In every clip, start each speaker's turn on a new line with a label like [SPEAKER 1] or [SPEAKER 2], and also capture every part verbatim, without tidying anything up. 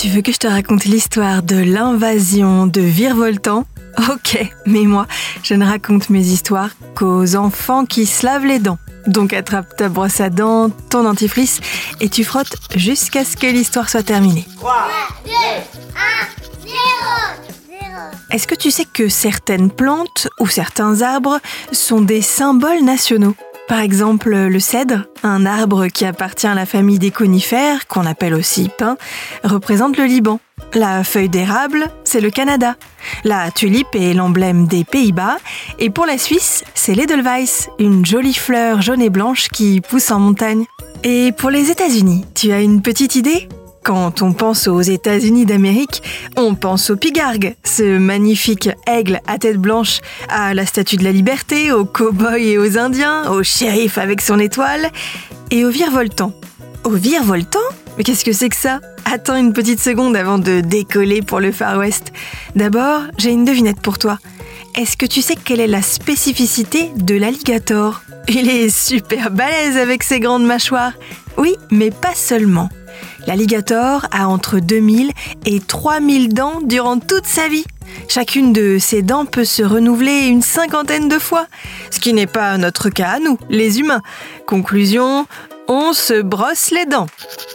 [SPEAKER 1] Tu veux que je te raconte l'histoire de l'invasion de Virevoltan ? Ok, mais moi, je ne raconte mes histoires qu'aux enfants qui se lavent les dents. Donc attrape ta brosse à dents, ton dentifrice et tu frottes jusqu'à ce que l'histoire soit terminée.
[SPEAKER 2] trois, deux, un, zéro.
[SPEAKER 1] Est-ce que tu sais que certaines plantes ou certains arbres sont des symboles nationaux ? Par exemple, le cèdre, un arbre qui appartient à la famille des conifères, qu'on appelle aussi pin, représente le Liban. La feuille d'érable, c'est le Canada. La tulipe est l'emblème des Pays-Bas. Et pour la Suisse, c'est l'Edelweiss, une jolie fleur jaune et blanche qui pousse en montagne. Et pour les États-Unis, tu as une petite idée ? Quand on pense aux États-Unis d'Amérique, on pense au pigargue, ce magnifique aigle à tête blanche, à la Statue de la Liberté, aux cow-boys et aux Indiens, au shérif avec son étoile, et au virevoltant. Au virevoltant ? Mais qu'est-ce que c'est que ça ? Attends une petite seconde avant de décoller pour le Far West. D'abord, j'ai une devinette pour toi. Est-ce que tu sais quelle est la spécificité de l'alligator ? Il est super balèze avec ses grandes mâchoires. Oui, mais pas seulement. L'alligator a entre deux mille et trois mille dents durant toute sa vie. Chacune de ses dents peut se renouveler une cinquantaine de fois, ce qui n'est pas notre cas à nous, les humains. Conclusion, on se brosse les dents.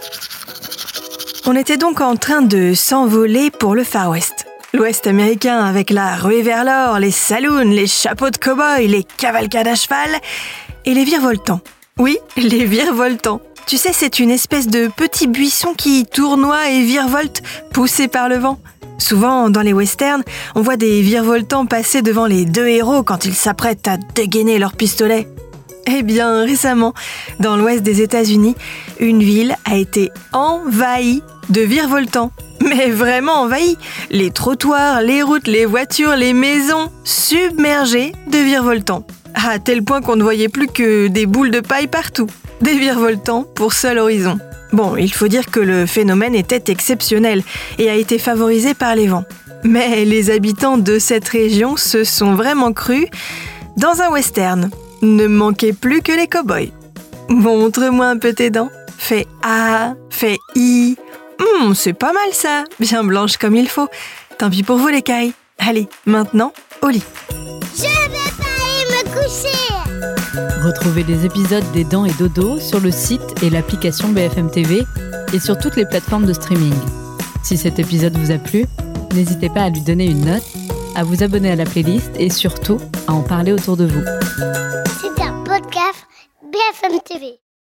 [SPEAKER 1] On était donc en train de s'envoler pour le Far West. L'Ouest américain avec la ruée vers l'or, les saloons, les chapeaux de cow-boy, les cavalcades à cheval et les virevoltants. Oui, les virevoltants. Tu sais, c'est une espèce de petit buisson qui tournoie et virevolte, poussé par le vent. Souvent, dans les westerns, on voit des virevoltants passer devant les deux héros quand ils s'apprêtent à dégainer leur pistolet. Eh bien, récemment, dans l'ouest des États-Unis, une ville a été envahie de virevoltants. Mais vraiment envahie. Les trottoirs, les routes, les voitures, les maisons submergées de virevoltants. À tel point qu'on ne voyait plus que des boules de paille partout. Des virevoltants pour seul horizon. Bon, il faut dire que le phénomène était exceptionnel et a été favorisé par les vents. Mais les habitants de cette région se sont vraiment crus dans un western. Ne manquait plus que les cow-boys. Montre-moi un peu tes dents. Fais A, fais I. Hum, c'est pas mal ça, bien blanche comme il faut. Tant pis pour vous les cailles. Allez, maintenant, au lit.
[SPEAKER 2] Je vais pas aller me coucher.
[SPEAKER 3] Retrouvez les épisodes des Dents et Dodo sur le site et l'application B F M T V et sur toutes les plateformes de streaming. Si cet épisode vous a plu, n'hésitez pas à lui donner une note, à vous abonner à la playlist et surtout à en parler autour de vous.
[SPEAKER 2] C'est un podcast B F M T V.